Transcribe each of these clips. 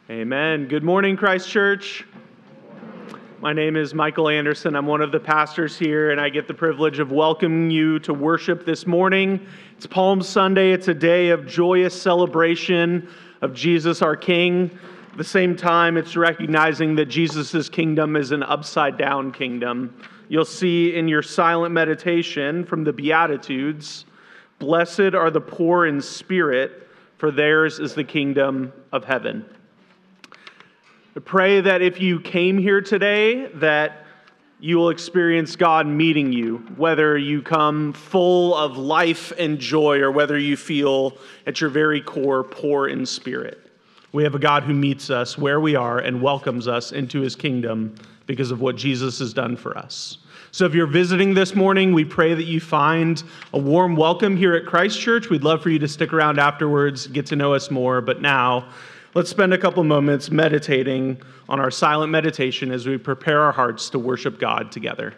Amen. Good morning, Christ Church. My name is Michael Anderson. I'm one of the pastors here, and I get the privilege of welcoming you to worship this morning. It's Palm Sunday. It's a day of joyous celebration of Jesus, our King. At the same time, it's recognizing that Jesus' kingdom is an upside-down kingdom. You'll see in your silent meditation from the Beatitudes, "Blessed are the poor in spirit, for theirs is the kingdom of heaven." I pray that if you came here today, that you will experience God meeting you, whether you come full of life and joy or whether you feel at your very core poor in spirit. We have a God who meets us where we are and welcomes us into his kingdom because of what Jesus has done for us. So if you're visiting this morning, we pray that you find a warm welcome here at Christ Church. We'd love for you to stick around afterwards, get to know us more. But now, let's spend a couple moments meditating on our silent meditation as we prepare our hearts to worship God together.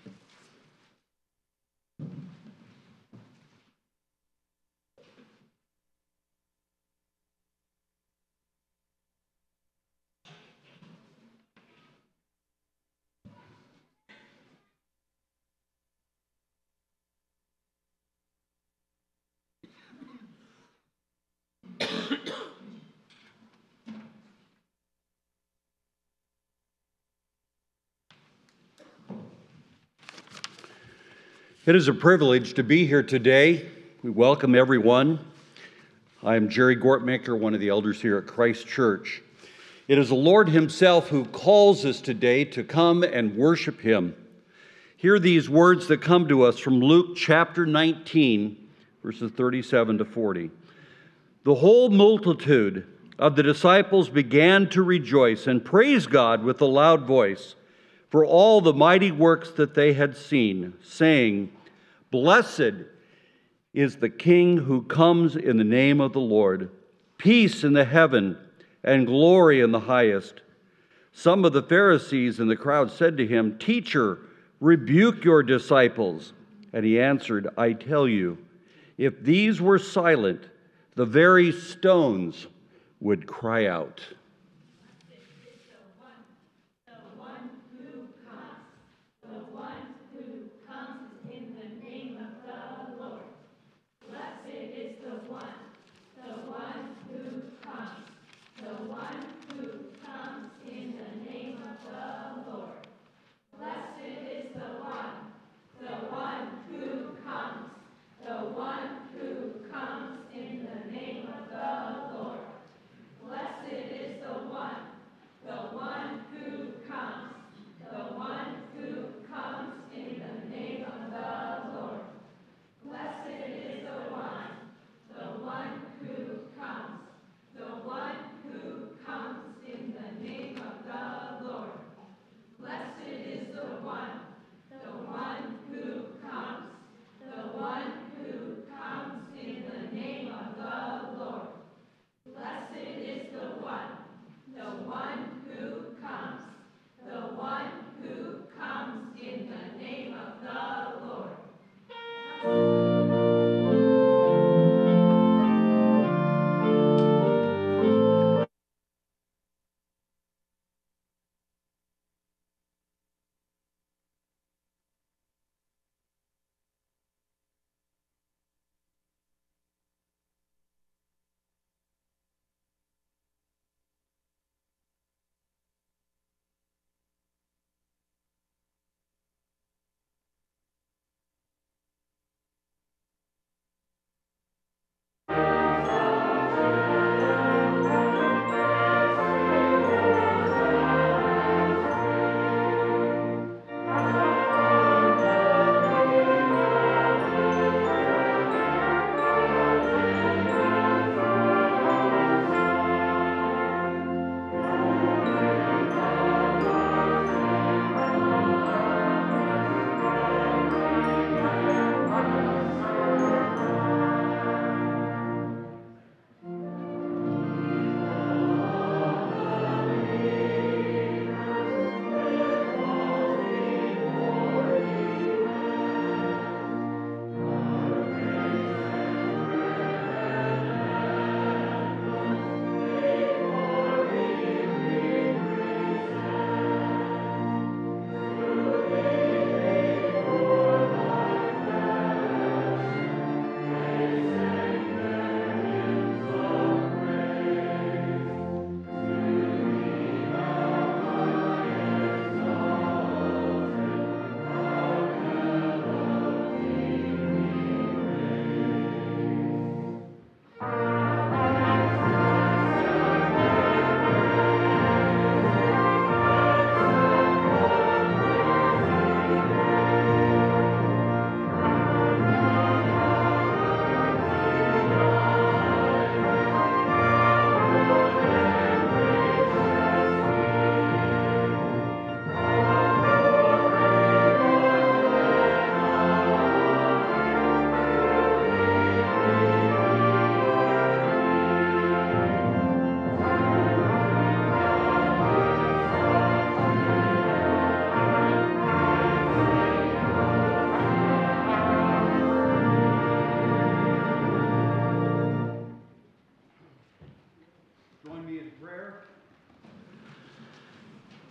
It is a privilege to be here today. We welcome everyone. I am Jerry Gortmaker, one of the elders here at Christ Church. It is the Lord himself who calls us today to come and worship him. Hear these words that come to us from Luke chapter 19, verses 37 to 40. The whole multitude of the disciples began to rejoice and praise God with a loud voice for all the mighty works that they had seen, saying, "Blessed is the King who comes in the name of the Lord. Peace in the heaven and glory in the highest." Some of the Pharisees in the crowd said to him, "Teacher, rebuke your disciples." And he answered, "I tell you, if these were silent, the very stones would cry out."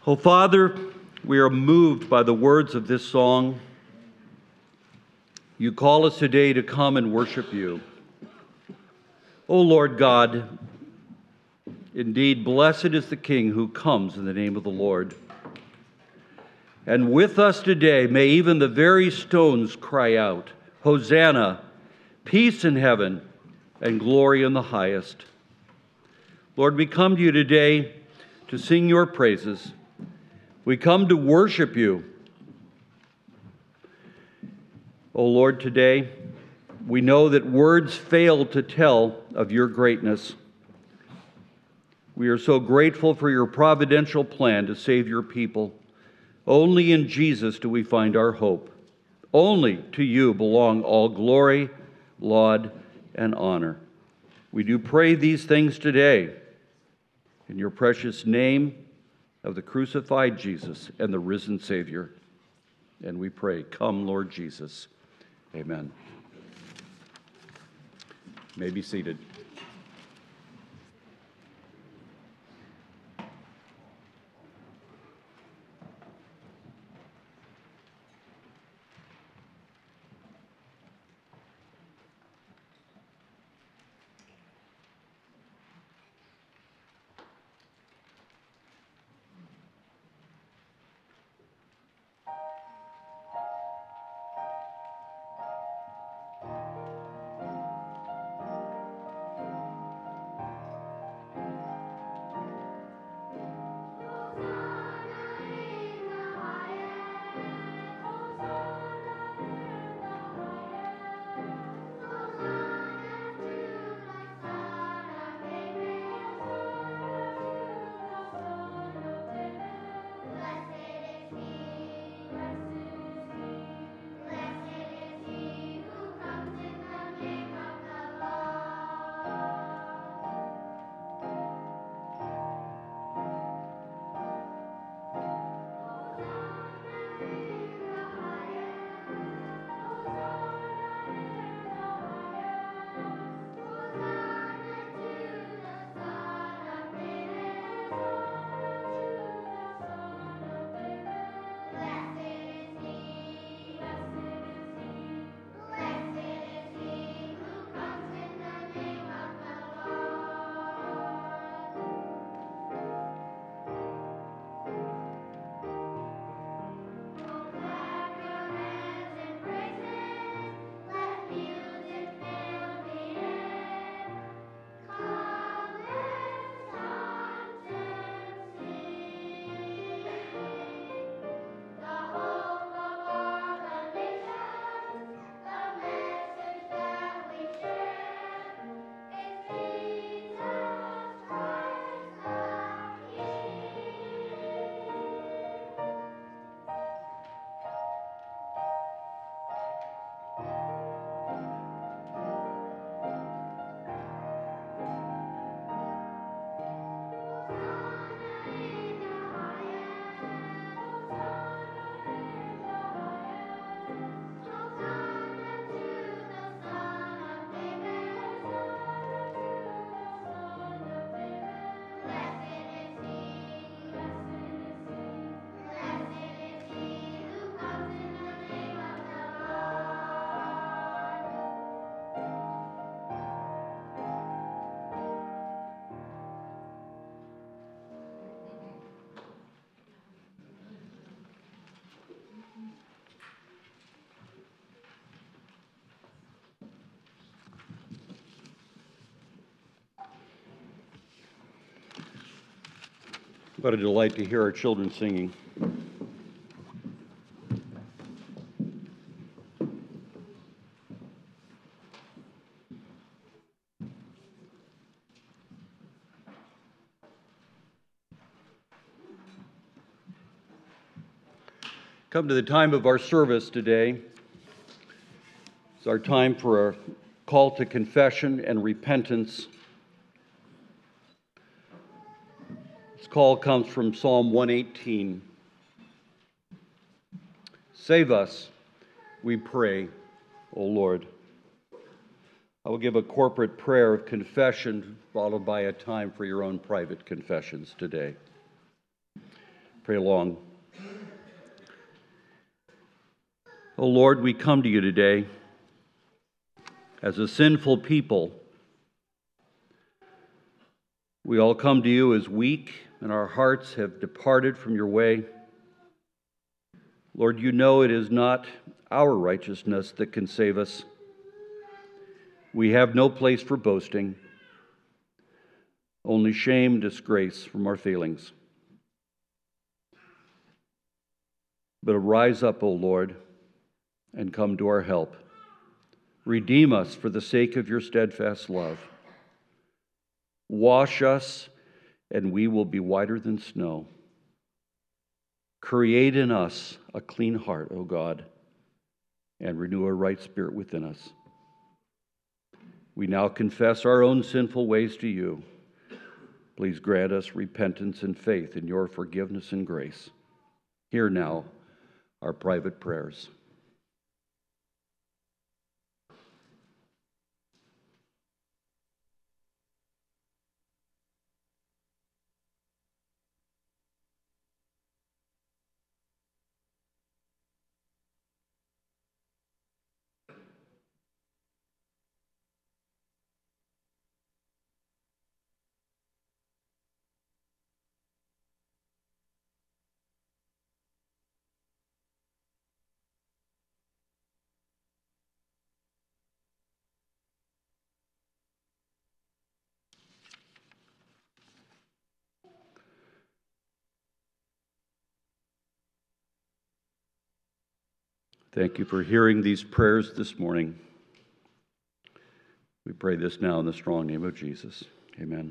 Oh, Father, we are moved by the words of this song. You call us today to come and worship you. O Lord God, indeed, blessed is the King who comes in the name of the Lord. And with us today, may even the very stones cry out, Hosanna, peace in heaven, and glory in the highest. Lord, we come to you today to sing your praises. We come to worship you. O Lord, today, we know that words fail to tell of your greatness. We are so grateful for your providential plan to save your people. Only in Jesus do we find our hope. Only to you belong all glory, laud, and honor. We do pray these things today in your precious name of the crucified Jesus and the risen Savior. And we pray, come, Lord Jesus. Amen. You may be seated. What a delight to hear our children singing. Come to the time of our service today. It's our time for a call to confession and repentance. This call comes from Psalm 118. Save us, we pray, O Lord. I will give a corporate prayer of confession, followed by a time for your own private confessions today. Pray along. O Lord, we come to you today as a sinful people. We all come to you as weak, and our hearts have departed from your way. Lord, you know it is not our righteousness that can save us. We have no place for boasting, only shame, disgrace from our failings. But arise up, O Lord, and come to our help. Redeem us for the sake of your steadfast love. Wash us, and we will be whiter than snow. Create in us a clean heart, O God, and renew a right spirit within us. We now confess our own sinful ways to you. Please grant us repentance and faith in your forgiveness and grace. Hear now our private prayers. Thank you for hearing these prayers this morning. We pray this now in the strong name of Jesus. Amen.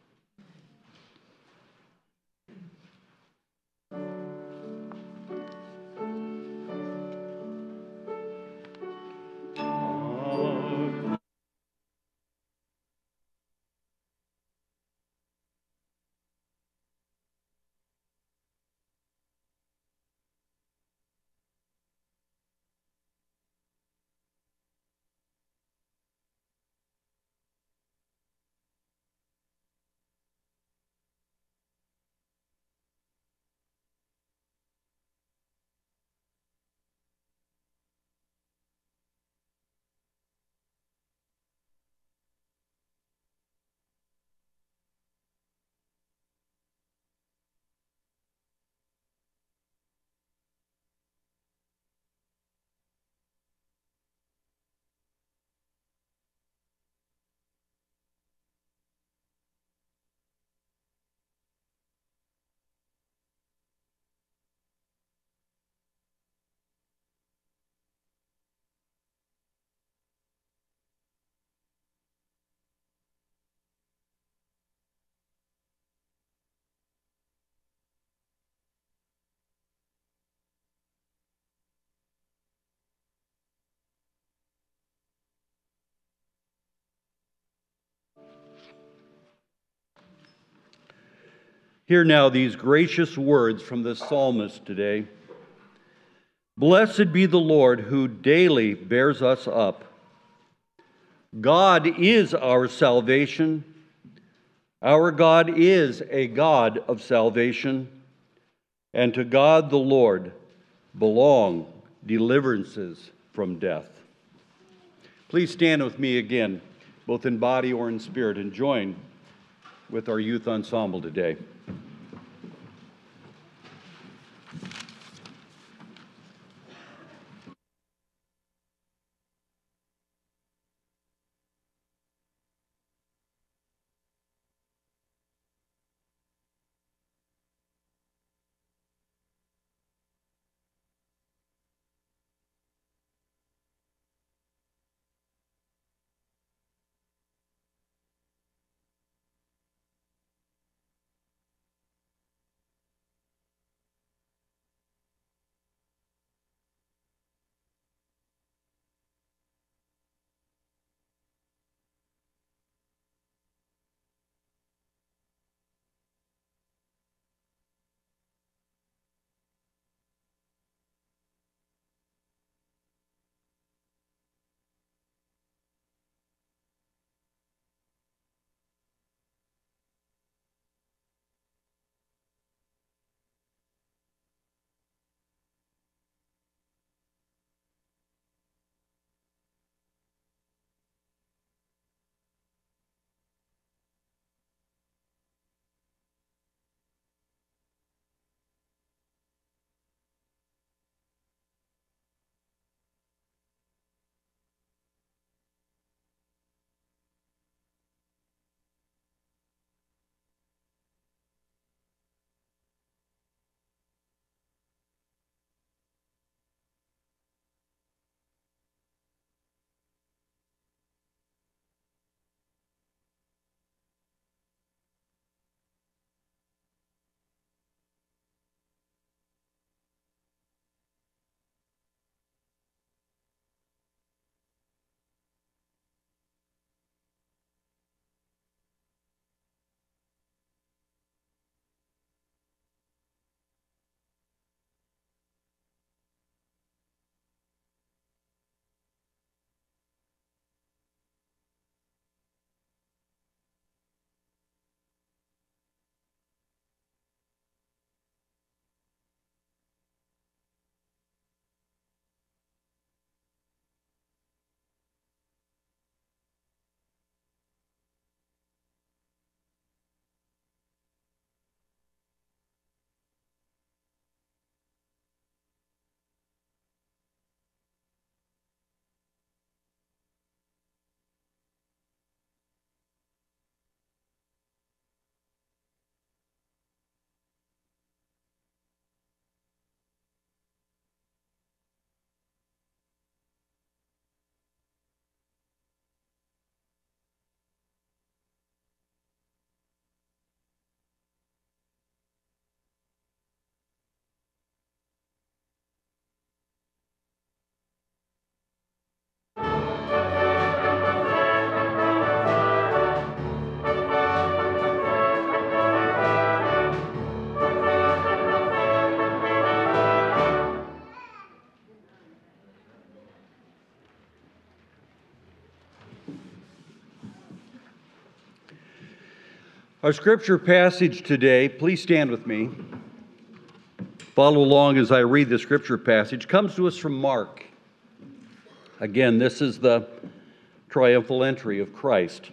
Hear now these gracious words from the psalmist today. Blessed be the Lord who daily bears us up. God is our salvation. Our God is a God of salvation. And to God the Lord belong deliverances from death. Please stand with me again, both in body or in spirit, and join with our youth ensemble today. Our scripture passage today, please stand with me. Follow along as I read the scripture passage. Comes to us from Mark. Again, this is the triumphal entry of Christ.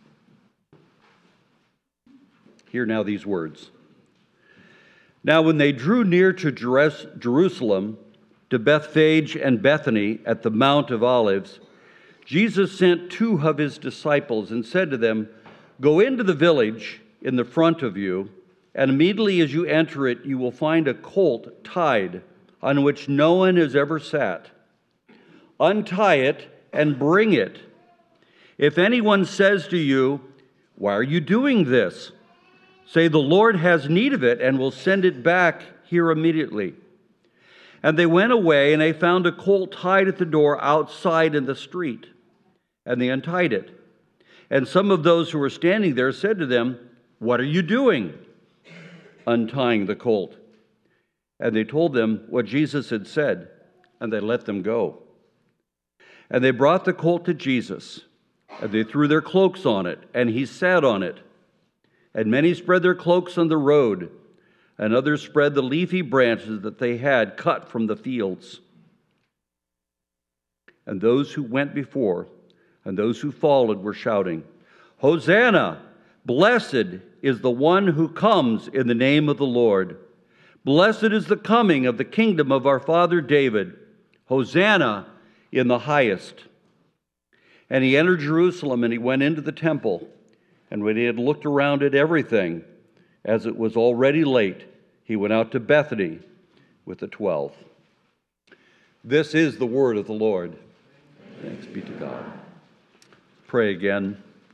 Hear now these words. Now when they drew near to Jerusalem, to Bethphage and Bethany at the Mount of Olives, Jesus sent 2 of his disciples and said to them, "Go into the village in the front of you, and immediately as you enter it, you will find a colt tied on which no one has ever sat. Untie it and bring it. If anyone says to you, 'Why are you doing this?' say, 'The Lord has need of it and will send it back here immediately.'" And they went away, and they found a colt tied at the door outside in the street. And they untied it. And some of those who were standing there said to them, "What are you doing?" Untying the colt. And they told them what Jesus had said, and they let them go. And they brought the colt to Jesus, and they threw their cloaks on it, and he sat on it. And many spread their cloaks on the road, and others spread the leafy branches that they had cut from the fields. And those who went before and those who followed were shouting, "Hosanna! Blessed is the one who comes in the name of the Lord. Blessed is the coming of the kingdom of our father David. Hosanna in the highest." And he entered Jerusalem, and he went into the temple. And when he had looked around at everything, as it was already late, he went out to Bethany with the 12. This is the word of the Lord. Thanks be to God. Pray again.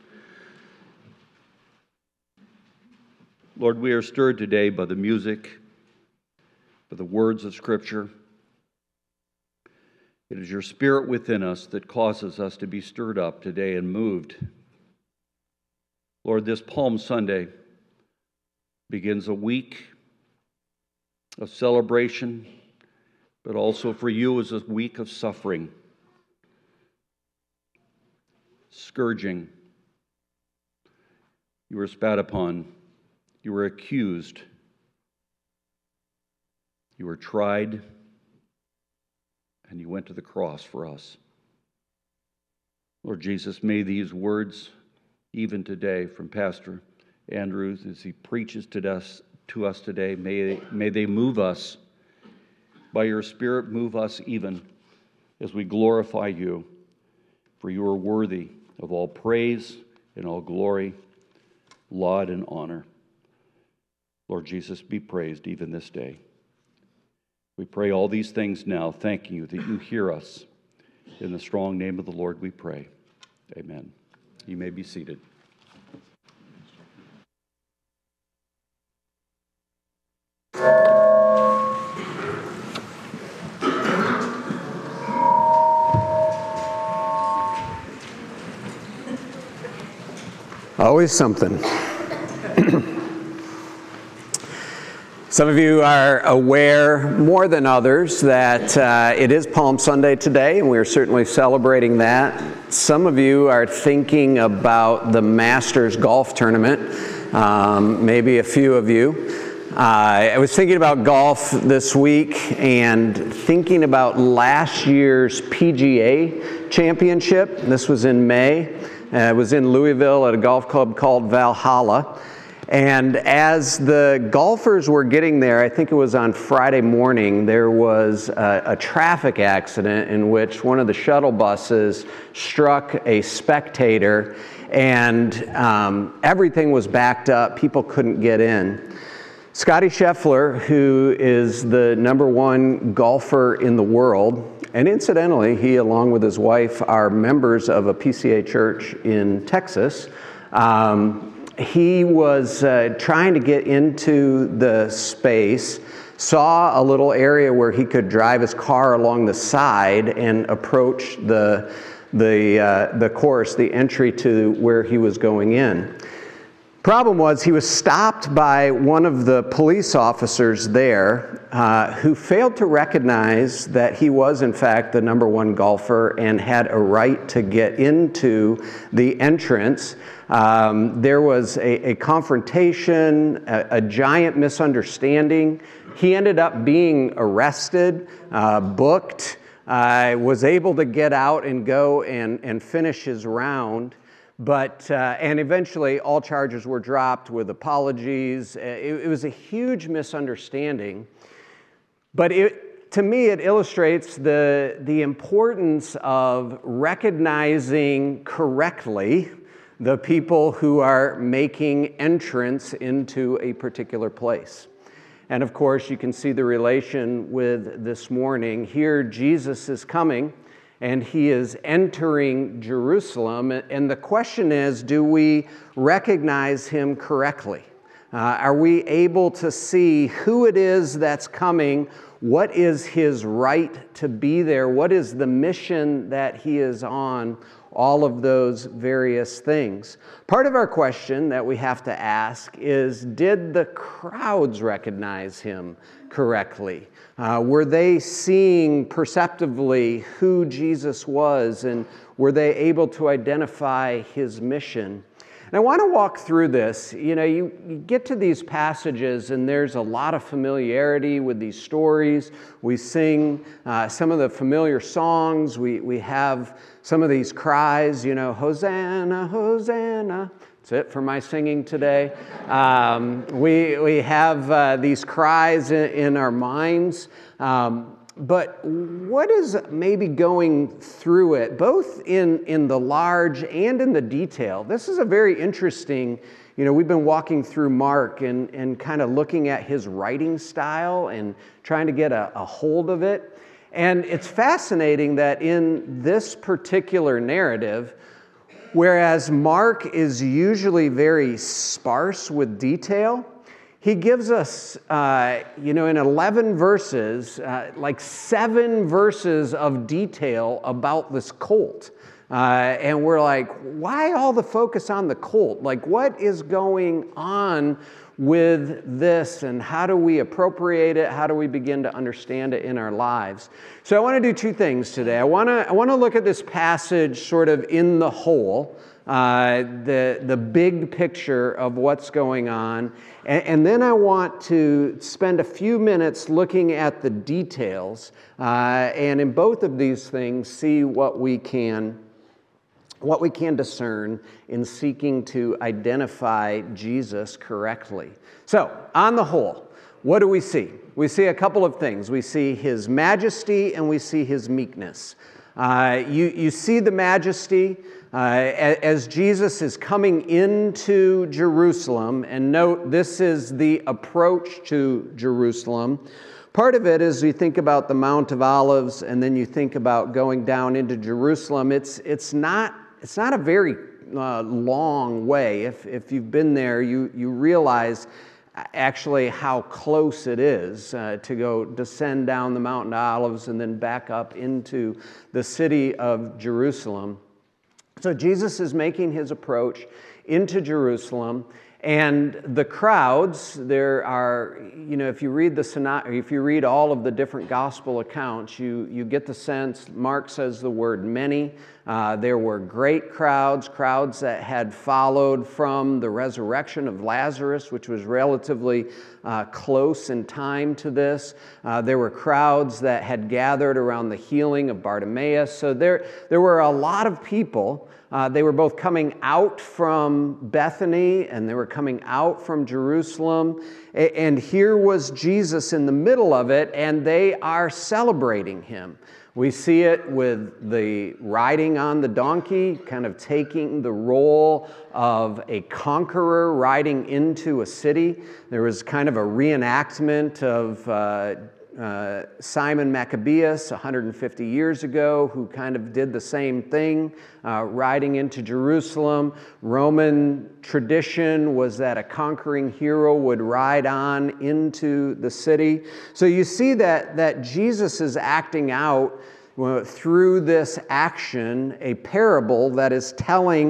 Lord, we are stirred today by the music, by the words of Scripture. It is your Spirit within us that causes us to be stirred up today and moved. Lord, this Palm Sunday begins a week of celebration, but also for you is a week of suffering, scourging. You were spat upon. You were accused. You were tried. And you went to the cross for us. Lord Jesus, may these words, even today from Pastor Andrews, as he preaches to us today, may they move us. By your Spirit, move us even as we glorify you, for you are worthy of all praise and all glory, laud and honor. Lord Jesus, be praised even this day. We pray all these things now, thanking you that you hear us. In the strong name of the Lord we pray. Amen. You may be seated. Always something. Some of you are aware more than others that it is Palm Sunday today, and we are certainly celebrating that. Some of you are thinking about the Masters golf tournament, maybe a few of you. I was thinking about golf this week and thinking about last year's PGA Championship. This was in May. It was in Louisville at a golf club called Valhalla. And as the golfers were getting there, I think it was on Friday morning, there was a traffic accident in which one of the shuttle buses struck a spectator, and everything was backed up. People couldn't get in. Scottie Scheffler, who is the #1 golfer in the world, and incidentally, he along with his wife are members of a PCA church in Texas. He was trying to get into the space, saw a little area where he could drive his car along the side and approach the course, the entry to where he was going in. Problem was, he was stopped by one of the police officers there who failed to recognize that he was, in fact, the number one golfer and had a right to get into the entrance. There was a confrontation, a giant misunderstanding. He ended up being arrested, booked, was able to get out and go and finish his round. But, and eventually all charges were dropped with apologies. It was a huge misunderstanding. But to me, it illustrates the importance of recognizing correctly the people who are making entrance into a particular place. And of course, you can see the relation with this morning. Here, Jesus is coming, and he is entering Jerusalem. And the question is, do we recognize him correctly? Are we able to see who it is that's coming? What is his right to be there? What is the mission that he is on? All of those various things. Part of our question that we have to ask is, did the crowds recognize him correctly? Were they seeing perceptively who Jesus was, and were they able to identify his mission? And I want to walk through this. You get to these passages and there's a lot of familiarity with these stories. We sing some of the familiar songs. We have some of these cries, Hosanna, Hosanna. That's it for my singing today. We have these cries in our minds. But what is maybe going through it, both in the large and in the detail? This is a very interesting, we've been walking through Mark and kind of looking at his writing style and trying to get a hold of it. And it's fascinating that in this particular narrative, whereas Mark is usually very sparse with detail, he gives us, in 11 verses, like 7 verses of detail about this colt. And we're like, why all the focus on the colt? Like, what is going on with this, and how do we appropriate it? How do we begin to understand it in our lives? So I want to do 2 things today. I want to look at this passage sort of in the whole, the big picture of what's going on. And then I want to spend a few minutes looking at the details, and in both of these things, see what we can discern in seeking to identify Jesus correctly. So, on the whole, what do we see? We see a couple of things. We see his majesty and we see his meekness. You see the majesty as Jesus is coming into Jerusalem, and note this is the approach to Jerusalem. Part of it is you think about the Mount of Olives, and then you think about going down into Jerusalem. It's not a very long way. If you've been there, you realize actually how close it is to go descend down the Mount of Olives and then back up into the city of Jerusalem. So Jesus is making his approach into Jerusalem, and the crowds, there are, if you read all of the different gospel accounts, you get the sense, Mark says the word many. There were great crowds that had followed from the resurrection of Lazarus, which was relatively close in time to this. There were crowds that had gathered around the healing of Bartimaeus. So there were a lot of people. They were both coming out from Bethany and they were coming out from Jerusalem. And here was Jesus in the middle of it, and they are celebrating him. We see it with the riding on the donkey, kind of taking the role of a conqueror riding into a city. There was kind of a reenactment of Simon Maccabeus 150 years ago, who kind of did the same thing, riding into Jerusalem. Roman tradition was that a conquering hero would ride on into the city. So you see that Jesus is acting out through this action a parable that is telling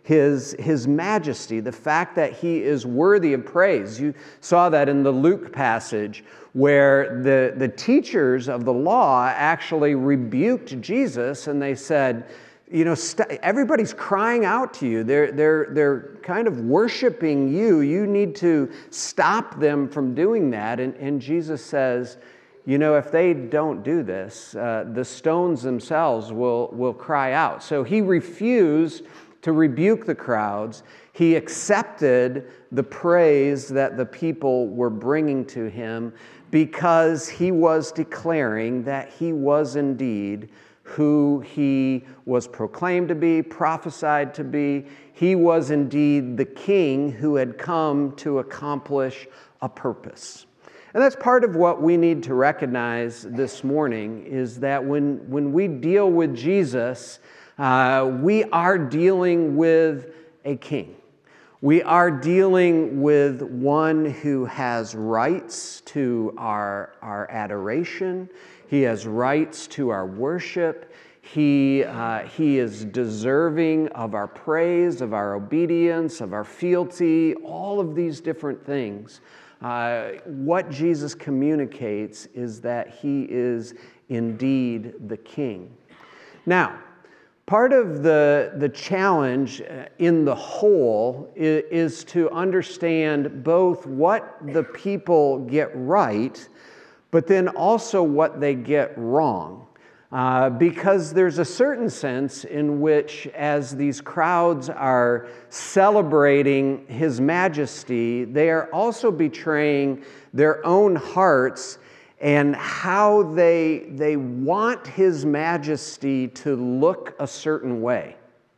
his majesty, the fact that he is worthy of praise. You saw that in the Luke passage where the teachers of the law actually rebuked Jesus and they said, everybody's crying out to you. They're kind of worshiping you. You need to stop them from doing that. And Jesus says, if they don't do this, the stones themselves will cry out. So he refused to rebuke the crowds. He accepted the praise that the people were bringing to him because he was declaring that he was indeed who he was proclaimed to be, prophesied to be. He was indeed the king who had come to accomplish a purpose. And that's part of what we need to recognize this morning, is that when we deal with Jesus, we are dealing with a king. We are dealing with one who has rights to our adoration. He has rights to our worship. He is deserving of our praise, of our obedience, of our fealty, all of these different things. What Jesus communicates is that he is indeed the king. Now, part of the challenge in the whole is to understand both what the people get right, but then also what they get wrong. Because there's a certain sense in which, as these crowds are celebrating his majesty, they are also betraying their own hearts and how they want his majesty to look a certain way.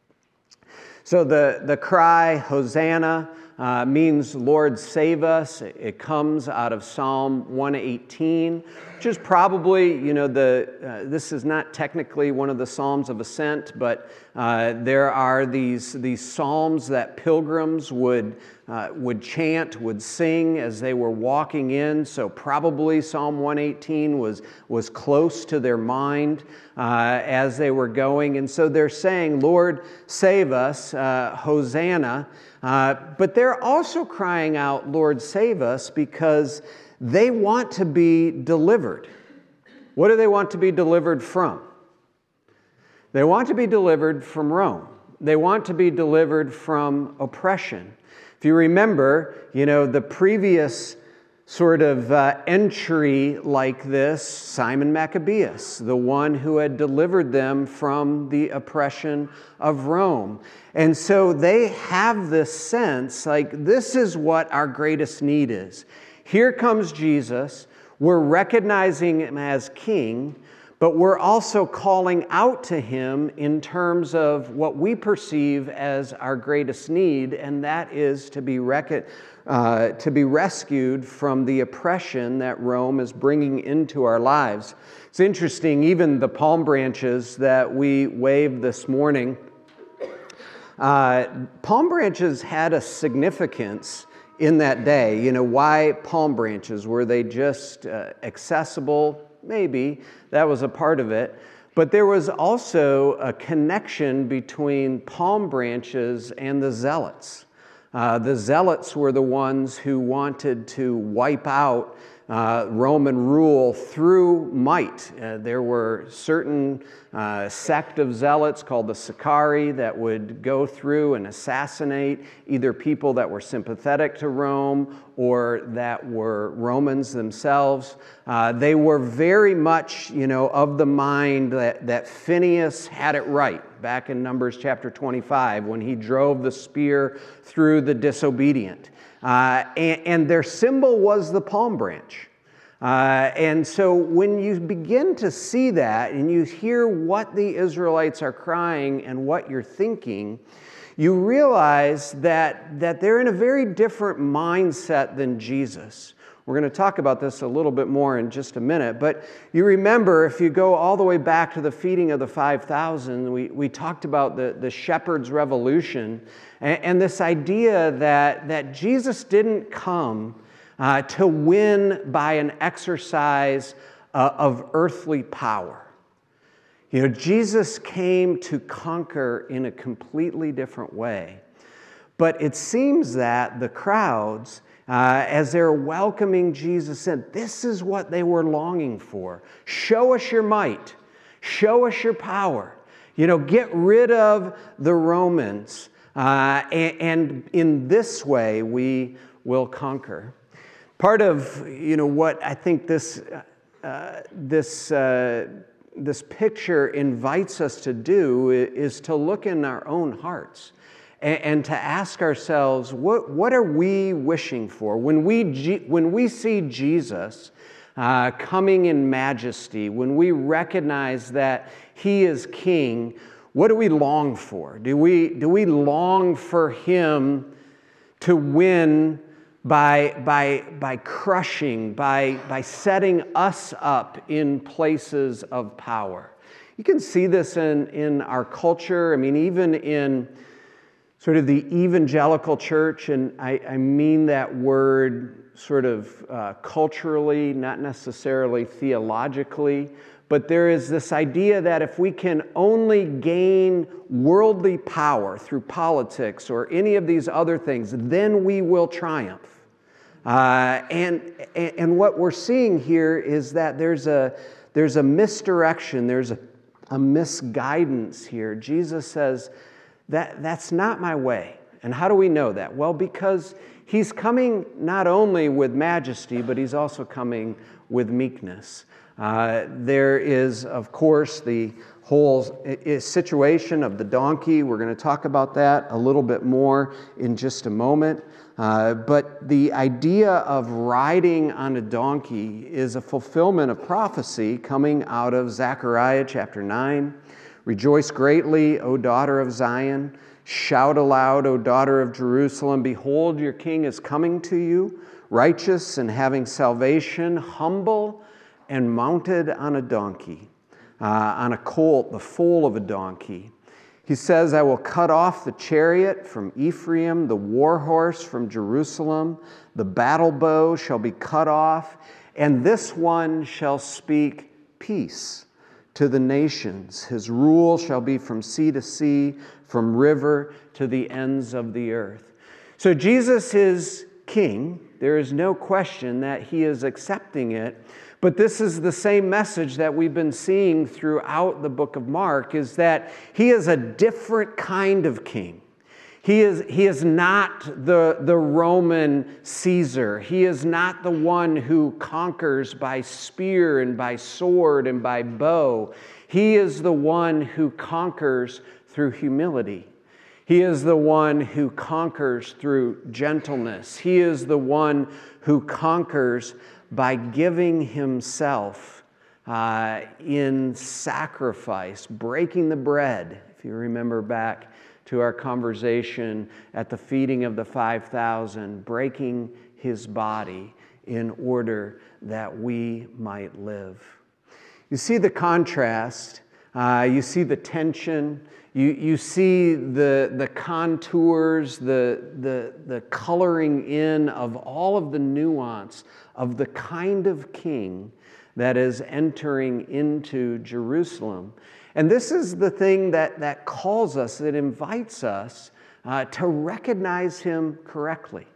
So the cry, Hosanna, means Lord save us. It comes out of Psalm 118, which is probably, this is not technically one of the Psalms of Ascent, but there are these psalms that pilgrims would chant, would sing as they were walking in. So probably Psalm 118 was close to their mind as they were going. And so they're saying, Lord, save us, Hosanna. But they're also crying out, Lord, save us, because they want to be delivered. What do they want to be delivered from? They want to be delivered from Rome. They want to be delivered from oppression. If you remember, the previous sort of entry like this, Simon Maccabeus, the one who had delivered them from the oppression of Rome. And so they have this sense, like, this is what our greatest need is. Here comes Jesus. We're recognizing him as king, but we're also calling out to him in terms of what we perceive as our greatest need, and that is to be rescued from the oppression that Rome is bringing into our lives. It's interesting, even the palm branches that we waved this morning, palm branches had a significance in that day. Why palm branches? Were they just accessible? Maybe. That was a part of it. But there was also a connection between palm branches and the Zealots. The Zealots were the ones who wanted to wipe out Roman rule through might. There were certain sect of zealots called the Sicarii that would go through and assassinate either people that were sympathetic to Rome or that were Romans themselves. They were very much, of the mind that Phinehas had it right back in Numbers chapter 25 when he drove the spear through the disobedient. And their symbol was the palm branch. And so when you begin to see that and you hear what the Israelites are crying and what you're thinking, you realize that they're in a very different mindset than Jesus. We're going to talk about this a little bit more in just a minute, but you remember, if you go all the way back to the feeding of the 5,000, we talked about the shepherd's revolution and this idea that Jesus didn't come to win by an exercise of earthly power. Jesus came to conquer in a completely different way. But it seems that the crowds, as they're welcoming Jesus in, this is what they were longing for. Show us your might. Show us your power. Get rid of the Romans. And in this way, we will conquer. Part of, what I think this picture invites us to do is to look in our own hearts and to ask ourselves, what are we wishing for? When we see Jesus coming in majesty, when we recognize that He is King, what do we long for? Do we long for Him to win by crushing, by setting us up in places of power? You can see this in our culture. I mean, even in sort of the evangelical church, and I mean that word sort of culturally, not necessarily theologically, but there is this idea that if we can only gain worldly power through politics or any of these other things, then we will triumph. And what we're seeing here is that there's a misdirection, there's a misguidance here. Jesus says, that's not my way. And how do we know that? Well, because He's coming not only with majesty, but He's also coming with meekness. There is, of course, the whole situation of the donkey. We're going to talk about that a little bit more in just a moment. But the idea of riding on a donkey is a fulfillment of prophecy coming out of Zechariah chapter 9. Rejoice greatly, O daughter of Zion. Shout aloud, O daughter of Jerusalem. Behold, your king is coming to you, righteous and having salvation, humble and mounted on a donkey, on a colt, the foal of a donkey. He says, I will cut off the chariot from Ephraim, the war horse from Jerusalem. The battle bow shall be cut off, and this one shall speak peace to the nations. His rule shall be from sea to sea, from river to the ends of the earth. So Jesus is king. There is no question that He is accepting it. But this is the same message that we've been seeing throughout the book of Mark, is that He is a different kind of king. He is not the Roman Caesar. He is not the one who conquers by spear and by sword and by bow. He is the one who conquers through humility. He is the one who conquers through gentleness. He is the one who conquers by giving Himself in sacrifice, breaking the bread. If you remember back to our conversation at the feeding of the 5,000, breaking His body in order that we might live. You see the contrast, you see the tension, you see the contours, the coloring in of all of the nuance of the kind of king that is entering into Jerusalem. And this is the thing that calls us, that invites us to recognize Him correctly.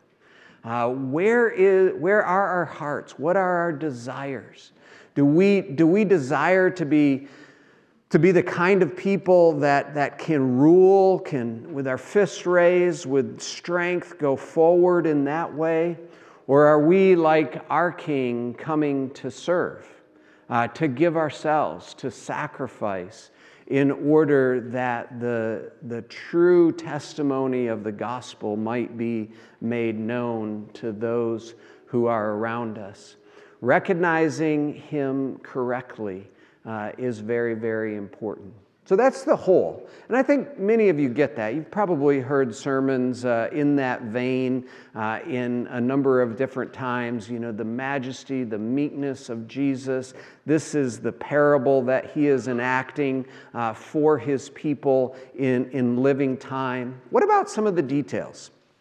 Where are our hearts? What are our desires? Do we desire to be the kind of people that can rule, can, with our fists raised, with strength, go forward in that way? Or are we like our King, coming to serve, to give ourselves, to sacrifice, in order that the true testimony of the gospel might be made known to those who are around us? Recognizing Him correctly is very, very important. So that's the whole. And I think many of you get that. You've probably heard sermons in that vein in a number of different times. The majesty, the meekness of Jesus. This is the parable that He is enacting for His people in living time. What about some of the details?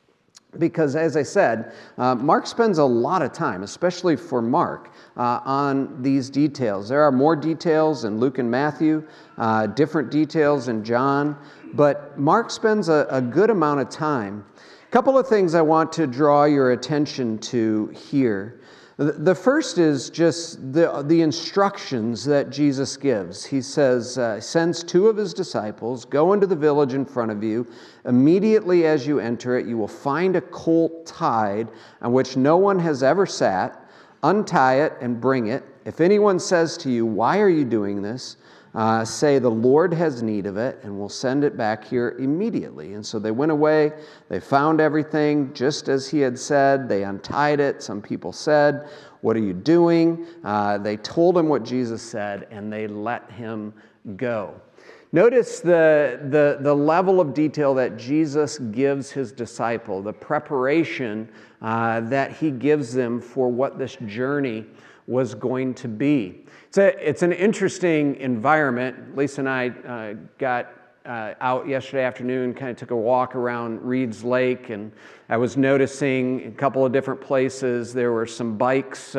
Because, as I said, Mark spends a lot of time, especially for Mark, on these details. There are more details in Luke and Matthew, different details in John, but Mark spends a good amount of time. A couple of things I want to draw your attention to here. The first is just the instructions that Jesus gives. He says, sends two of his disciples, go into the village in front of you. Immediately as you enter it, you will find a colt tied on which no one has ever sat. Untie it and bring it. If anyone says to you, why are you doing this? Say, the Lord has need of it, and we'll send it back here immediately. And so they went away. They found everything just as he had said. They untied it. Some people said, what are you doing? They told him what Jesus said, and they let him go. Notice the level of detail that Jesus gives his disciple, the preparation that he gives them for what this journey was going to be. It's an interesting environment. Lisa and I got out yesterday afternoon, kind of took a walk around Reed's Lake, and I was noticing a couple of different places. There were some bikes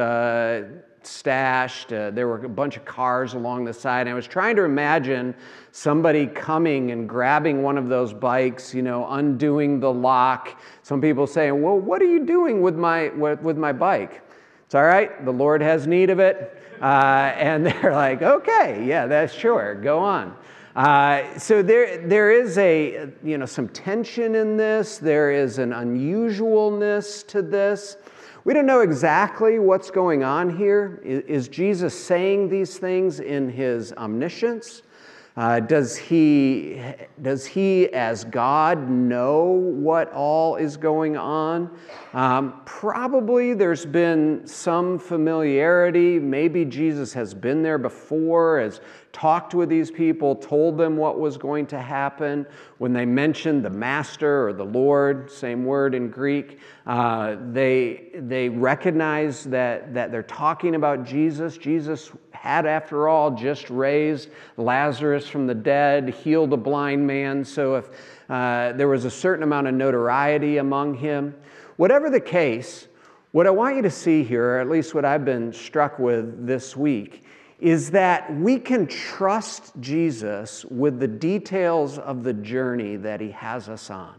stashed. There were a bunch of cars along the side. And I was trying to imagine somebody coming and grabbing one of those bikes, undoing the lock. Some people saying, well, what are you doing with my bike? It's all right. The Lord has need of it. And they're like, okay, yeah, that's sure. Go on. So there is some tension in this. There is an unusualness to this. We don't know exactly what's going on here. Is Jesus saying these things in his omniscience? Does he, as God, know what all is going on? Probably there's been some familiarity. Maybe Jesus has been there before, has talked with these people, told them what was going to happen. When they mentioned the Master or the Lord, same word in Greek, they recognize that they're talking about Jesus. Jesus had, after all, just raised Lazarus from the dead, healed a blind man. So if there was a certain amount of notoriety among him. Whatever the case, what I want you to see here, or at least what I've been struck with this week, is that we can trust Jesus with the details of the journey that he has us on.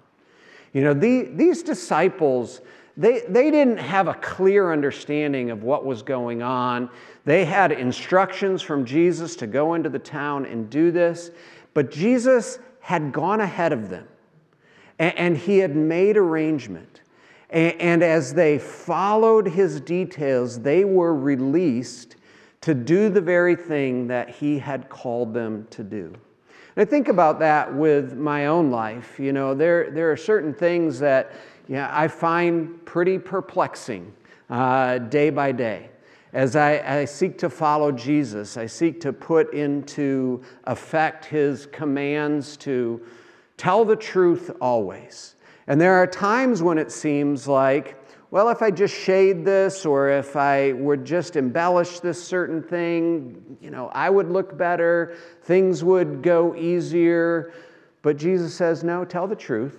These disciples, they didn't have a clear understanding of what was going on. They had instructions from Jesus to go into the town and do this, but Jesus had gone ahead of them, and he had made arrangement. And as they followed his details, they were released to do the very thing that he had called them to do. And I think about that with my own life. There are certain things that I find pretty perplexing day by day. As I seek to follow Jesus, I seek to put into effect his commands to tell the truth always. And there are times when it seems like, well, if I just shade this, or if I would just embellish this certain thing, I would look better, things would go easier. But Jesus says, no, tell the truth.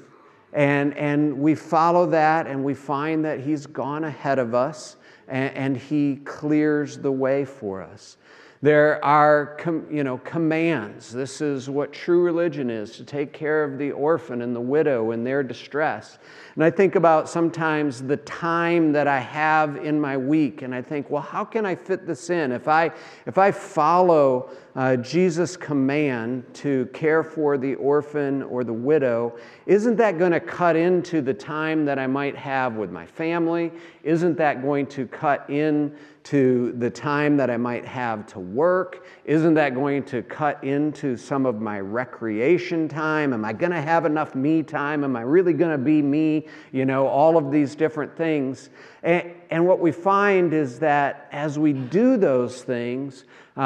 And we follow that, and we find that he's gone ahead of us, and he clears the way for us. There are, commands. This is what true religion is, to take care of the orphan and the widow in their distress. And I think about sometimes the time that I have in my week, and I think, well, how can I fit this in? If I follow Jesus' command to care for the orphan or the widow, isn't that going to cut into the time that I might have with my family? Isn't that going to cut in to the time that I might have to work? Isn't that going to cut into some of my recreation time? Am I going to have enough me time? Am I really going to be me? All of these different things. And what we find is that as we do those things,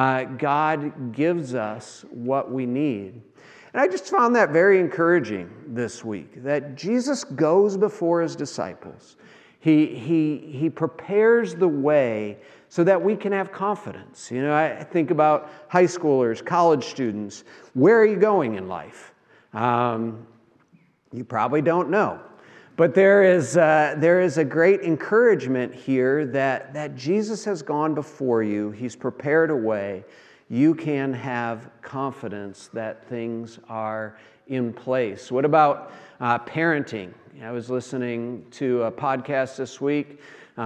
God gives us what we need. And I just found that very encouraging this week, that Jesus goes before his disciples. He prepares the way so that we can have confidence. I think about high schoolers, college students. Where are you going in life? You probably don't know. But there is a great encouragement here that Jesus has gone before you. He's prepared a way. You can have confidence that things are in place. What about parenting? I was listening to a podcast this week.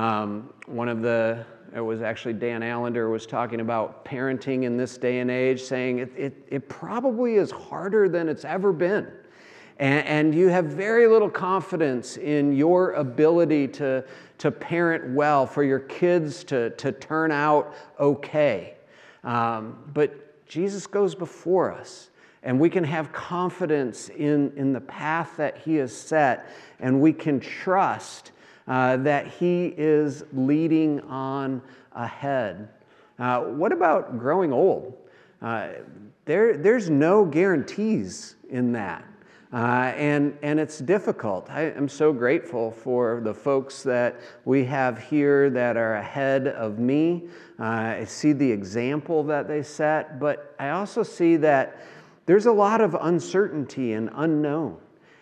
It was actually Dan Allender was talking about parenting in this day and age, saying it probably is harder than it's ever been. And you have very little confidence in your ability to parent well, for your kids to turn out okay. But Jesus goes before us, and we can have confidence in the path that He has set, and we can trust that He is leading on ahead. What about growing old? There's no guarantees in that. And it's difficult. I am so grateful for the folks that we have here that are ahead of me. I see the example that they set, but I also see that there's a lot of uncertainty and unknown.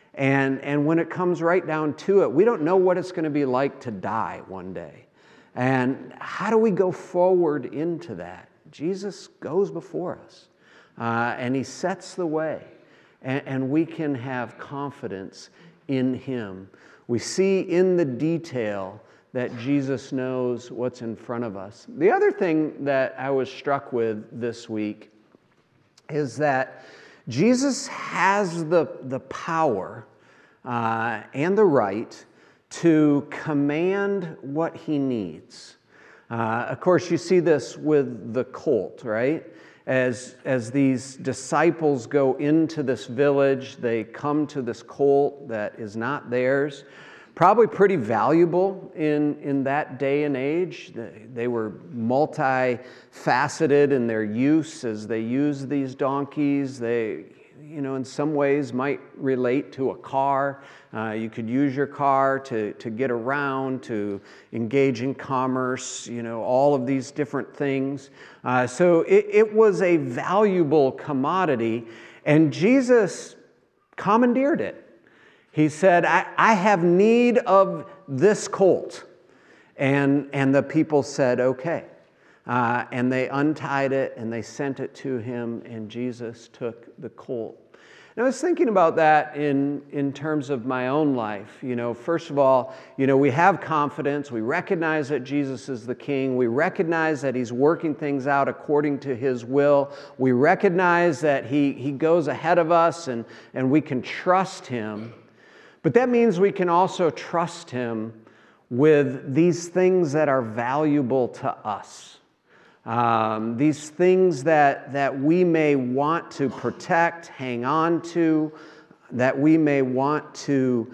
And when it comes right down to it, we don't know what it's going to be like to die one day. And how do we go forward into that? Jesus goes before us, and He sets the way. And we can have confidence in Him. We see in the detail that Jesus knows what's in front of us. The other thing that I was struck with this week is that Jesus has the power and the right to command what He needs. Of course, you see this with the colt, right? As these disciples go into this village, they come to this colt that is not theirs. Probably pretty valuable in that day and age. They were multifaceted in their use as they used these donkeys. They, in some ways might relate to a car. You could use your car to get around, to engage in commerce, all of these different things. So it was a valuable commodity, and Jesus commandeered it. He said, I have need of this colt. And the people said, okay. And they untied it and they sent it to Him, and Jesus took the colt. And I was thinking about that in terms of my own life. First of all, we have confidence. We recognize that Jesus is the King. We recognize that He's working things out according to His will. We recognize that He goes ahead of us, and we can trust Him. But that means we can also trust Him with these things that are valuable to us. These things that we may want to protect, hang on to, that we may want to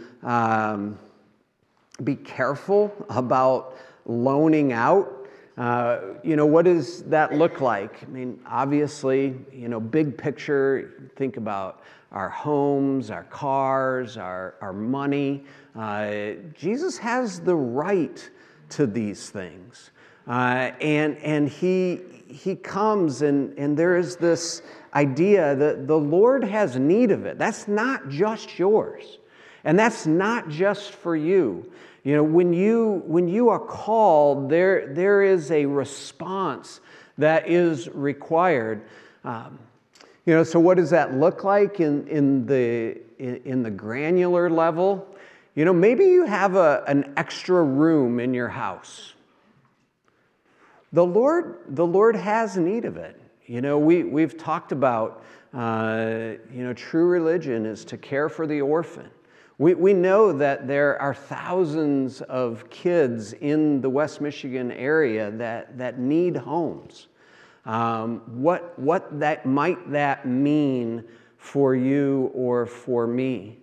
be careful about loaning out. What does that look like? I mean, obviously, big picture, think about our homes, our cars, our money. Jesus has the right to these things. And he comes, and there is this idea that the Lord has need of it. That's not just yours, and that's not just for you. When you are called, there is a response that is required. So what does that look like in the granular level? Maybe you have an extra room in your house. The Lord has need of it. We've talked about, true religion is to care for the orphan. We know that there are thousands of kids in the West Michigan area that need homes. What that might mean for you or for me?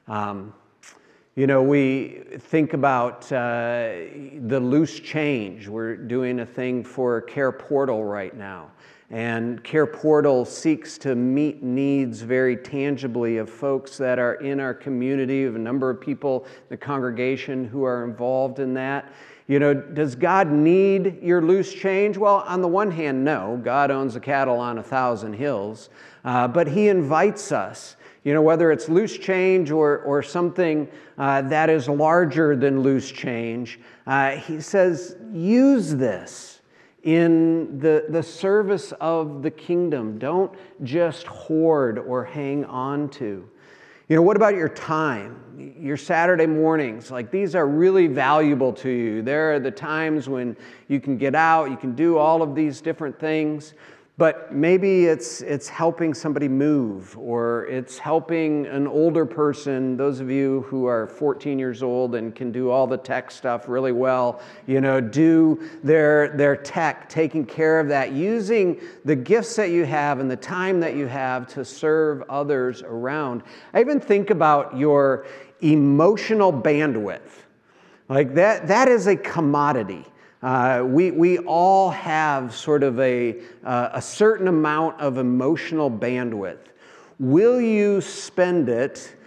We think about the loose change. We're doing a thing for Care Portal right now. And Care Portal seeks to meet needs very tangibly of folks that are in our community, of a number of people in the congregation who are involved in that. Does God need your loose change? Well, on the one hand, no. God owns the cattle on 1,000 hills. But He invites us. whether it's loose change or something that is larger than loose change, he says, use this in the service of the kingdom. Don't just hoard or hang on to. What about your time? Your Saturday mornings, like these are really valuable to you. There are the times when you can get out, you can do all of these different things, but maybe it's helping somebody move, or it's helping an older person, those of you who are 14 years old and can do all the tech stuff really well, do their tech, taking care of that, using the gifts that you have and the time that you have to serve others around. I even think about your emotional bandwidth. Like that is a commodity. We all have sort of a certain amount of emotional bandwidth. Will you spend it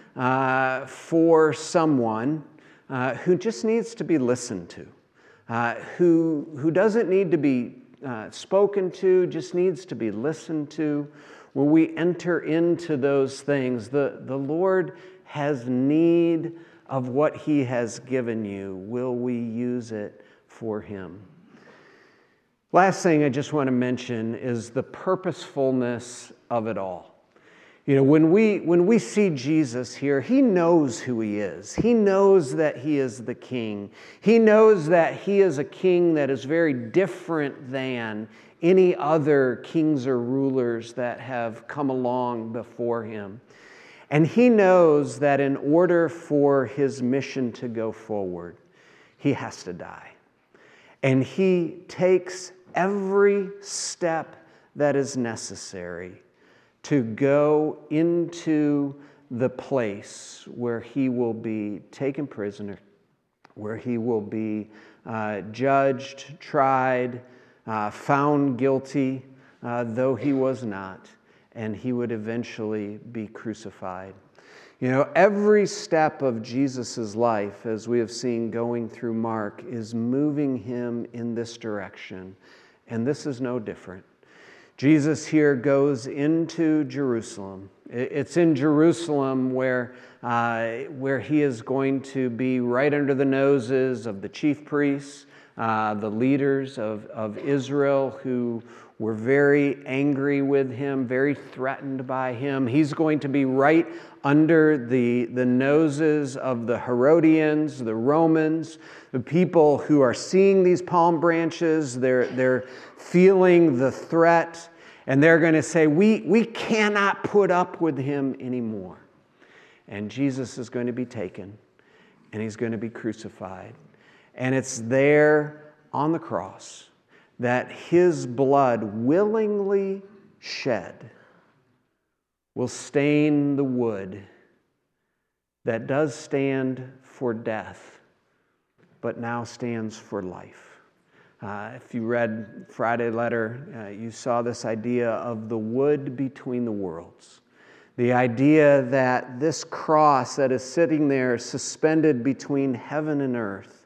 for someone who just needs to be listened to, who doesn't need to be spoken to, just needs to be listened to? When we enter into those things, the Lord has need of what He has given you. Will we use it for Him? Last thing I just want to mention is the purposefulness of it all. When we see Jesus here, He knows who He is. He knows that He is the King. He knows that He is a King that is very different than any other kings or rulers that have come along before Him. And He knows that in order for His mission to go forward, He has to die. And He takes every step that is necessary to go into the place where He will be taken prisoner, where He will be judged, tried, found guilty, though He was not, and He would eventually be crucified. Every step of Jesus' life, as we have seen going through Mark, is moving Him in this direction, and this is no different. Jesus here goes into Jerusalem. It's in Jerusalem where He is going to be right under the noses of the chief priests, the leaders of Israel who were very angry with Him, very threatened by Him. He's going to be right under the noses of the Herodians, the Romans, the people who are seeing these palm branches. They're feeling the threat, and they're going to say, we cannot put up with Him anymore. And Jesus is going to be taken, and He's going to be crucified. And it's there on the cross that His blood willingly shed will stain the wood that does stand for death, but now stands for life. If you read Friday letter, you saw this idea of the wood between the worlds. The idea that this cross that is sitting there suspended between heaven and earth,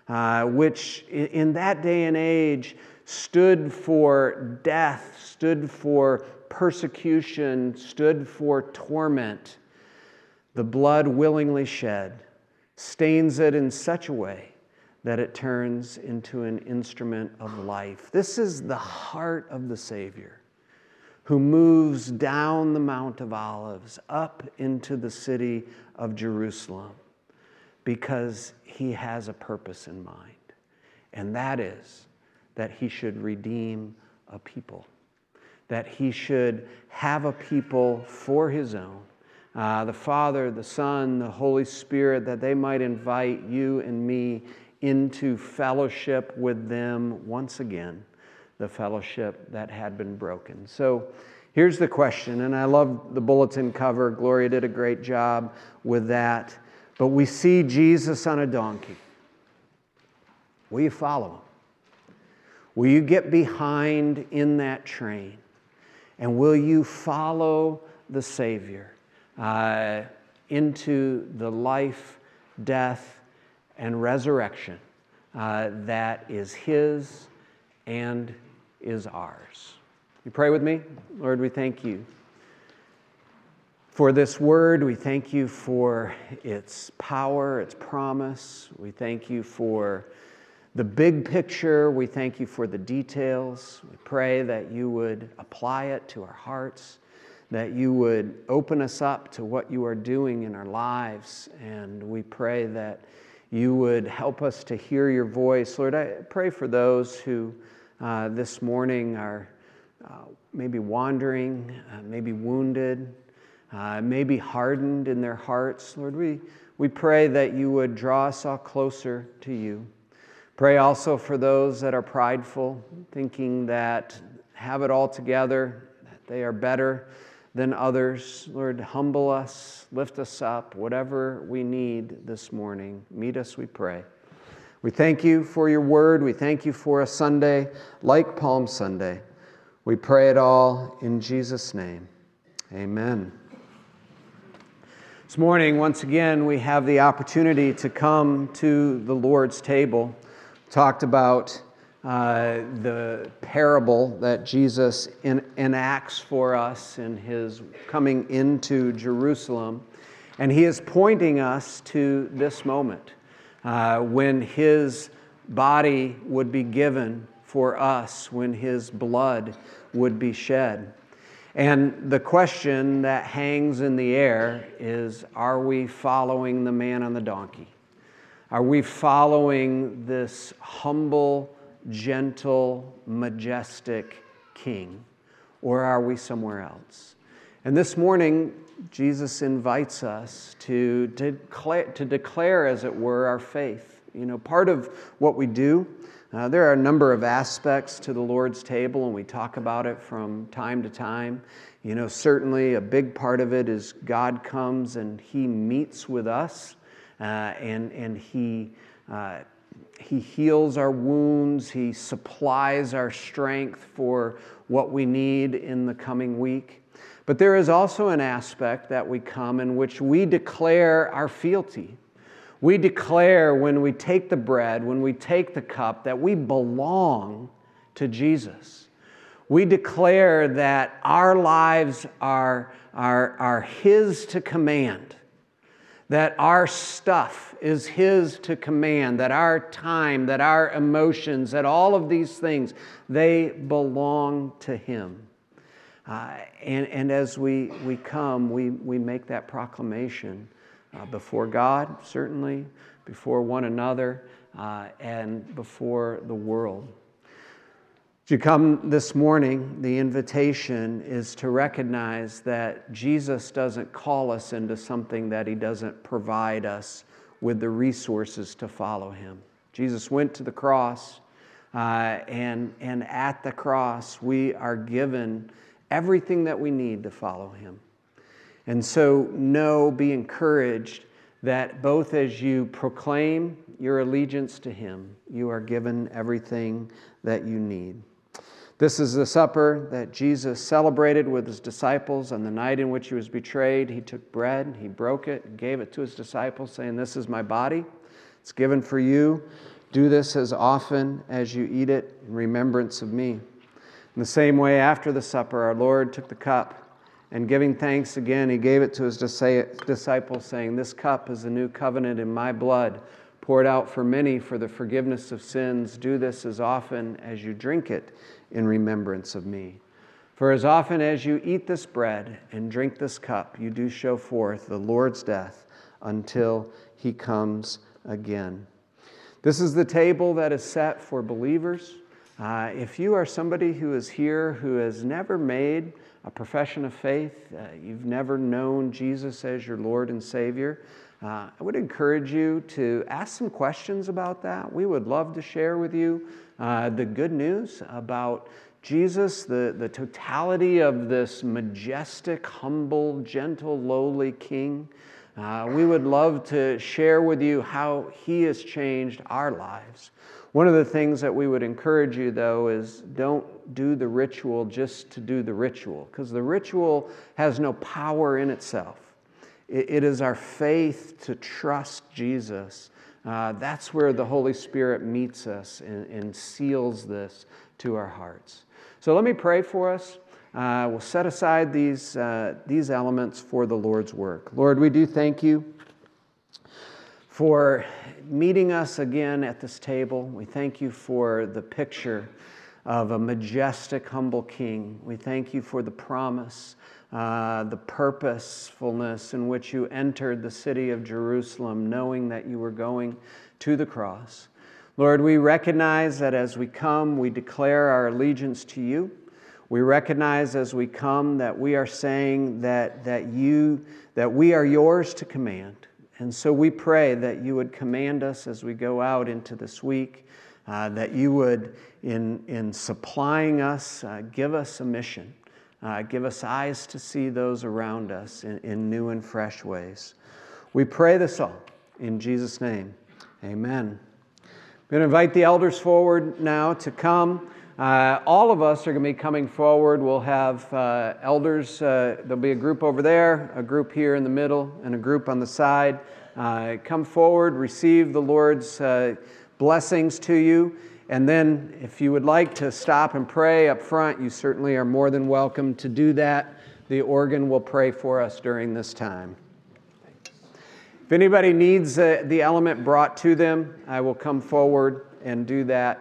which in that day and age stood for death, stood for persecution, stood for torment. The blood willingly shed stains it in such a way that it turns into an instrument of life. This is the heart of the Savior, who moves down the Mount of Olives up into the city of Jerusalem because He has a purpose in mind, and that is that He should redeem a people, that He should have a people for His own, the Father, the Son, the Holy Spirit, that they might invite you and me into fellowship with them once again, the fellowship that had been broken. So here's the question, and I love the bulletin cover. Gloria did a great job with that. But we see Jesus on a donkey. Will you follow Him? Will you get behind in that train? And will you follow the Savior into the life, death, and resurrection that is His and is ours? You pray with me? Lord, we thank You for this word. We thank you for its power, its promise. We thank you for the big picture. We thank you for the details. We pray that you would apply it to our hearts, that you would open us up to what you are doing in our lives. And we pray that you would help us to hear your voice. Lord, I pray for those who this morning are maybe wandering, maybe wounded, maybe hardened in their hearts. Lord, we pray that you would draw us all closer to you. Pray also for those that are prideful, thinking that have it all together, that they are better than others. Lord, humble us, lift us up, whatever we need this morning. Meet us, we pray. We thank you for your word. We thank you for a Sunday like Palm Sunday. We pray it all in Jesus' name. Amen. This morning, once again, we have the opportunity to come to the Lord's table. Talked about the parable that Jesus enacts for us in his coming into Jerusalem. And he is pointing us to this moment when his body would be given for us, when his blood would be shed. And the question that hangs in the air is, are we following the man on the donkey? Are we following this humble, gentle, majestic king? Or are we somewhere else? And this morning, Jesus invites us to declare, as it were, our faith. You know, part of what we do, there are a number of aspects to the Lord's table, and we talk about it from time to time. You know, certainly a big part of it is God comes and he meets with us, and he heals our wounds. He supplies our strength for what we need in the coming week. But there is also an aspect that we come in which we declare our fealty. We declare when we take the bread, when we take the cup, that we belong to Jesus. We declare that our lives are his to command, that our stuff is his to command, that our time, that our emotions, that all of these things, they belong to him. And as we come, we make that proclamation before God, certainly, before one another, and before the world. As you come this morning, the invitation is to recognize that Jesus doesn't call us into something that he doesn't provide us with the resources to follow him. Jesus went to the cross, and at the cross, we are given everything that we need to follow him. And so be encouraged that both as you proclaim your allegiance to him, you are given everything that you need. This is the supper that Jesus celebrated with his disciples on the night in which he was betrayed. He took bread, he broke it, and gave it to his disciples, saying, "This is my body. It's given for you. Do this as often as you eat it in remembrance of me." In the same way, after the supper, our Lord took the cup, and giving thanks again, he gave it to his disciples, saying, "This cup is the new covenant in my blood, poured out for many for the forgiveness of sins. Do this as often as you drink it in remembrance of me. For as often as you eat this bread and drink this cup, you do show forth the Lord's death until he comes again." This is the table that is set for believers. If you are somebody who is here who has never made a profession of faith, you've never known Jesus as your Lord and Savior, I would encourage you to ask some questions about that. We would love to share with you the good news about Jesus, the totality of this majestic, humble, gentle, lowly King. We would love to share with you how he has changed our lives. One of the things that we would encourage you, though, is don't do the ritual just to do the ritual, because the ritual has no power in itself. It is our faith to trust Jesus. That's where the Holy Spirit meets us and seals this to our hearts. So let me pray for us. we'll set aside these elements for the Lord's work. Lord, we do thank you for meeting us again at this table. We thank you for the picture of a majestic, humble king. We thank you for the promise, the purposefulness in which you entered the city of Jerusalem, knowing that you were going to the cross. Lord, we recognize that as we come, we declare our allegiance to you. We recognize as we come that we are saying that we are yours to command. And so we pray that you would command us as we go out into this week, that you would, in supplying us, give us a mission. Give us eyes to see those around us in new and fresh ways. We pray this all in Jesus' name. Amen. I'm going to invite the elders forward now to come. All of us are going to be coming forward. We'll have elders. There'll be a group over there, a group here in the middle, and a group on the side. Come forward, receive the Lord's blessings to you. And then if you would like to stop and pray up front, you certainly are more than welcome to do that. The organ will pray for us during this time. If anybody needs the element brought to them, I will come forward and do that.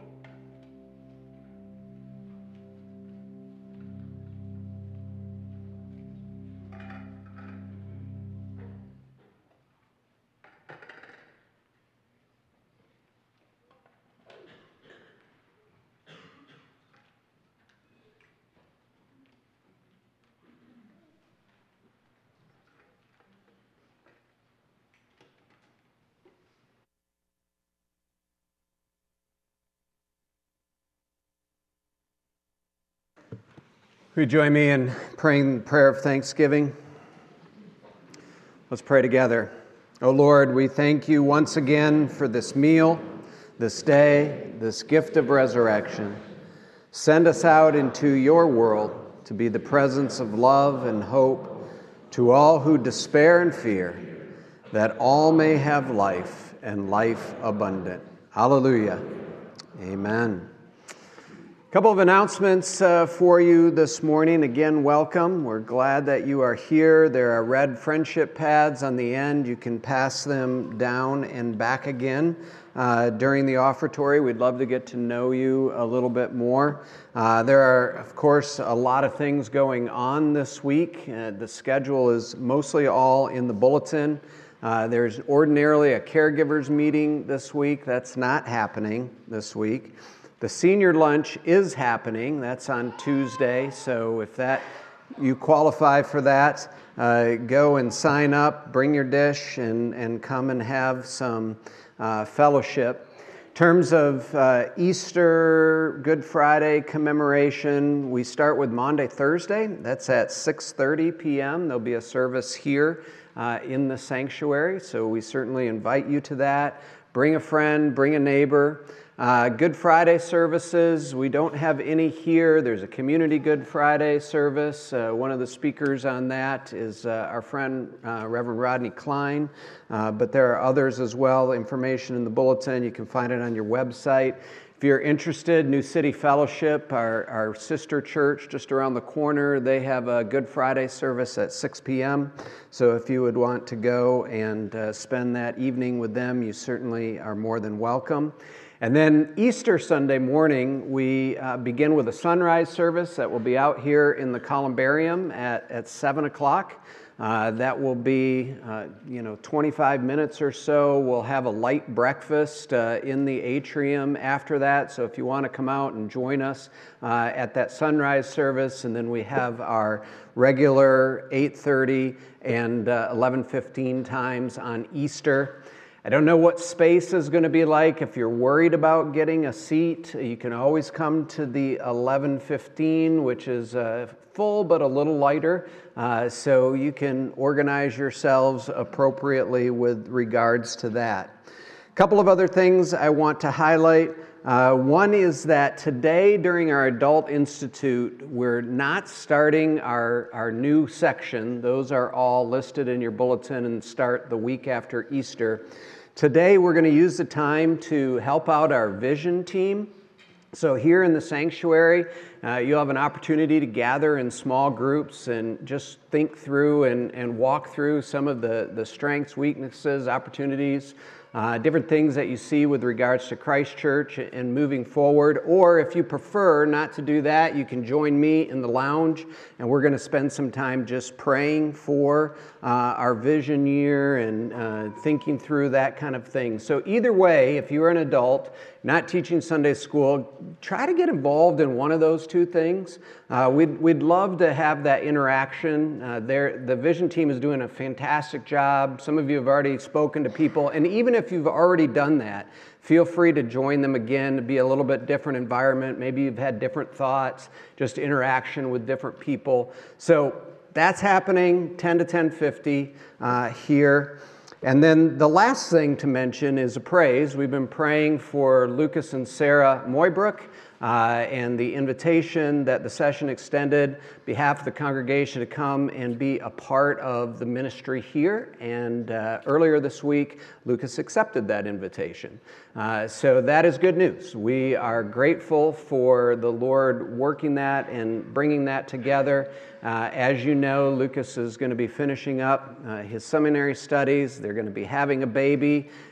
Will you join me in praying the prayer of thanksgiving? Let's pray together. O Lord, we thank you once again for this meal, this day, this gift of resurrection. Send us out into your world to be the presence of love and hope to all who despair and fear, that all may have life and life abundant. Hallelujah. Amen. A couple of announcements for you this morning. Again, welcome. We're glad that you are here. There are red friendship pads on the end. You can pass them down and back again during the offertory. We'd love to get to know you a little bit more. There are, of course, a lot of things going on this week. The schedule is mostly all in the bulletin. There's ordinarily a caregivers meeting this week. That's not happening this week. The senior lunch is happening. That's on Tuesday. So if you qualify for that, go and sign up, bring your dish, and come and have some fellowship. In terms of Easter, Good Friday commemoration, we start with Maundy Thursday. That's at 6:30 p.m. There'll be a service here in the sanctuary. So we certainly invite you to that. Bring a friend, bring a neighbor. Good Friday services, we don't have any here. There's a community Good Friday service. One of the speakers on that is our friend Reverend Rodney Klein, but there are others as well. Information in the bulletin, you can find it on your website. If you're interested, New City Fellowship, our sister church just around the corner, they have a Good Friday service at 6 p.m. So if you would want to go and spend that evening with them, you certainly are more than welcome. And then Easter Sunday morning, we begin with a sunrise service that will be out here in the columbarium at 7 o'clock. That will be, 25 minutes or so. We'll have a light breakfast in the atrium after that. So if you want to come out and join us at that sunrise service, and then we have our regular 8:30 and 11:15 times on Easter. I don't know what space is going to be like. If you're worried about getting a seat, you can always come to the 11:15, which is full but a little lighter, so you can organize yourselves appropriately with regards to that. A couple of other things I want to highlight. One is that today during our Adult Institute, we're not starting our new section. Those are all listed in your bulletin and start the week after Easter. Today we're going to use the time to help out our vision team. So here in the sanctuary, you'll have an opportunity to gather in small groups and just think through and walk through some of the strengths, weaknesses, opportunities, different things that you see with regards to Christ Church and moving forward. Or if you prefer not to do that, you can join me in the lounge, and we're going to spend some time just praying for our vision year and thinking through that kind of thing. So either way, if you're an adult, not teaching Sunday school, try to get involved in one of those two things. We'd love to have that interaction. The vision team is doing a fantastic job. Some of you have already spoken to people, and even if you've already done that, feel free to join them again to be a little bit different environment. Maybe you've had different thoughts, just interaction with different people. So that's happening 10 to 10:50 here. And then the last thing to mention is a praise. We've been praying for Lucas and Sarah Moybrook and the invitation that the session extended on behalf of the congregation to come and be a part of the ministry here. And earlier this week, Lucas accepted that invitation. So that is good news. We are grateful for the Lord working that and bringing that together. As you know, Lucas is going to be finishing up his seminary studies. They're going to be having a baby.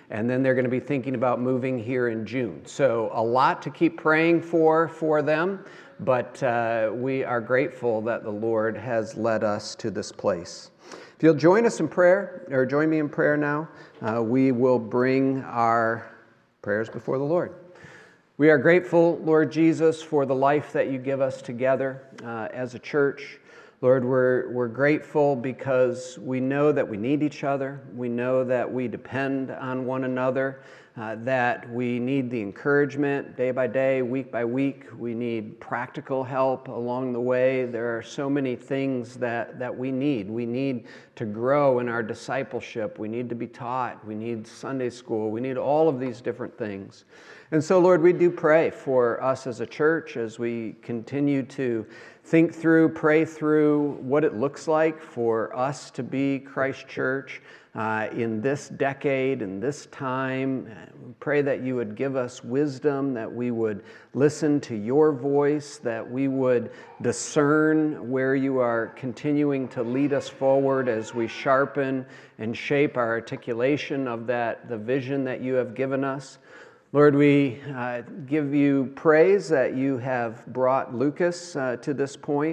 and then they're going to be thinking about moving here in June. So a lot to keep praying for them, but we are grateful that the Lord has led us to this place. If you'll join us in prayer, or join me in prayer now, we will bring our prayers before the Lord. We are grateful, Lord Jesus, for the life that you give us together as a church. Lord, we're grateful because we know that we need each other. We know that we depend on one another, that we need the encouragement day by day, week by week. We need practical help along the way. There are so many things that we need. We need to grow in our discipleship. We need to be taught. We need Sunday school. We need all of these different things. And so, Lord, we do pray for us as a church as we continue to think through, pray through what it looks like for us to be Christ Church in this decade, in this time. We pray that you would give us wisdom, that we would listen to your voice, that we would discern where you are continuing to lead us forward as we sharpen and shape our articulation of the vision that you have given us. Lord, we give you praise that you have brought Lucas to this point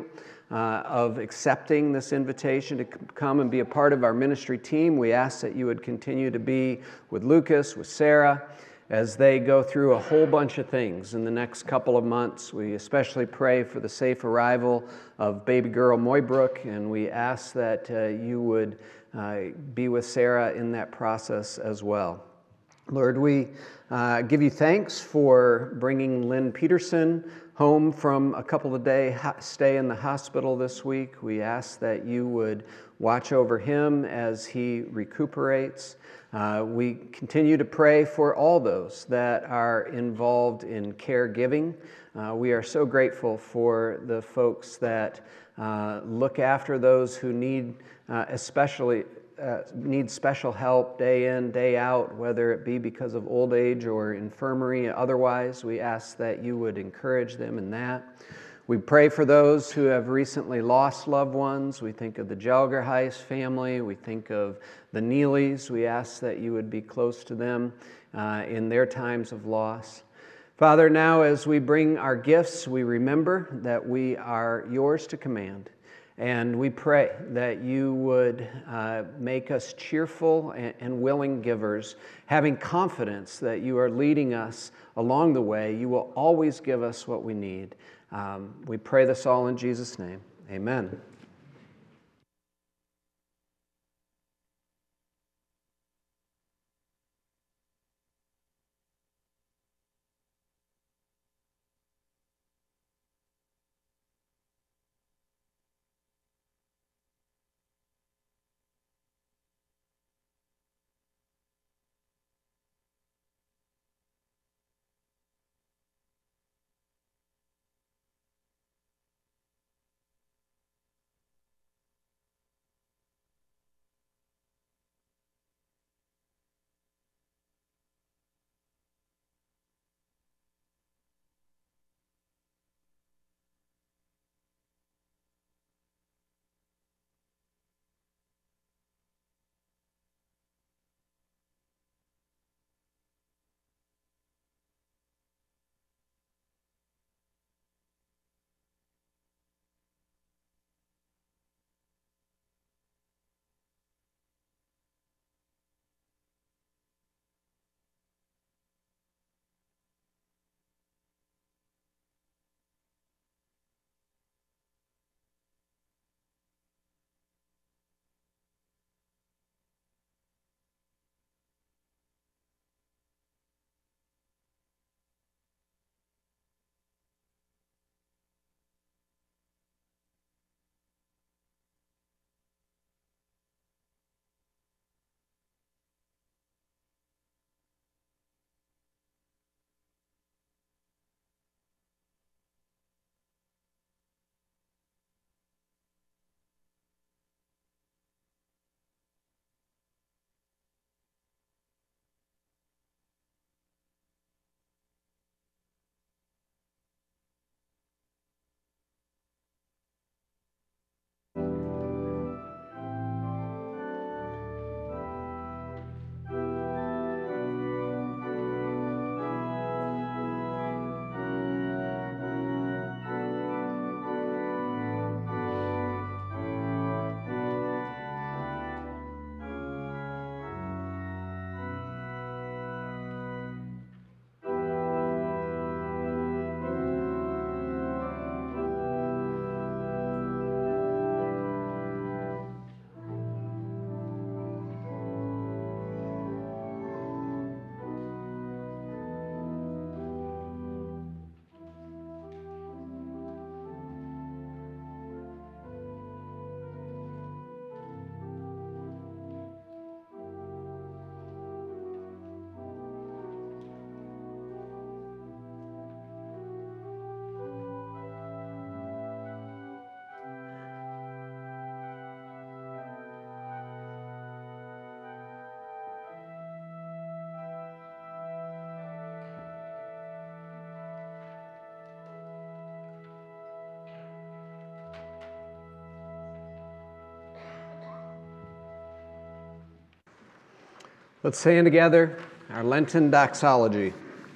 of accepting this invitation to come and be a part of our ministry team. We ask that you would continue to be with Lucas, with Sarah, as they go through a whole bunch of things in the next couple of months. We especially pray for the safe arrival of baby girl Moybrook, and we ask that you would be with Sarah in that process as well. Lord, we give you thanks for bringing Lynn Peterson home from a couple of day stay in the hospital this week. We ask that you would watch over him as he recuperates. We continue to pray for all those that are involved in caregiving. We are so grateful for the folks that look after those who need special help day in, day out, whether it be because of old age or infirmary. Otherwise, we ask that you would encourage them in that. We pray for those who have recently lost loved ones. We think of the Jalgerheis family. We think of the Neelys. We ask that you would be close to them in their times of loss. Father, now as we bring our gifts, we remember that we are yours to command. And we pray that you would make us cheerful and willing givers, having confidence that you are leading us along the way. You will always give us what we need. We pray this all in Jesus' name. Amen. Let's stand together, our Lenten doxology.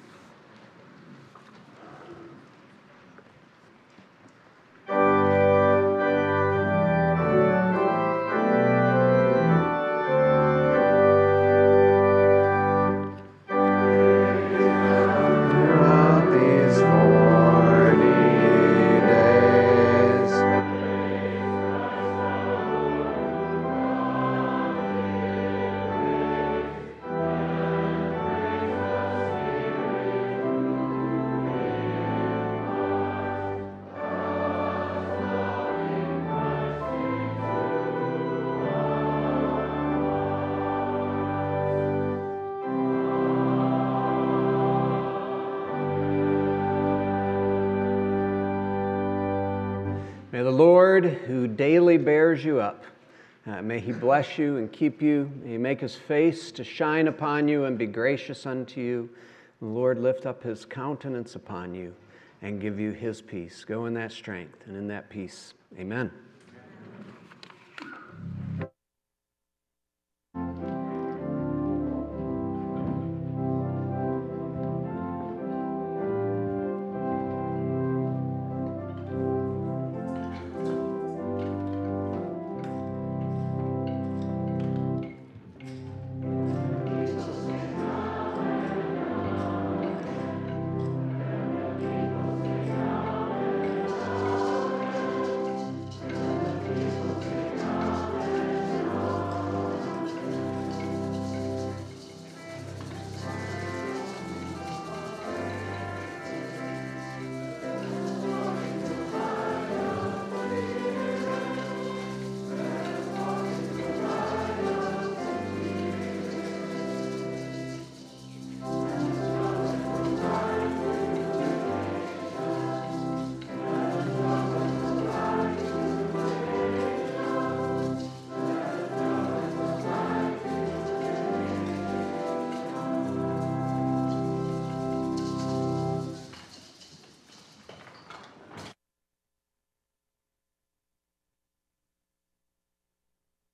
May the Lord, who daily bears you up, may He bless you and keep you. May He make His face to shine upon you and be gracious unto you. The Lord lift up His countenance upon you and give you His peace. Go in that strength and in that peace. Amen.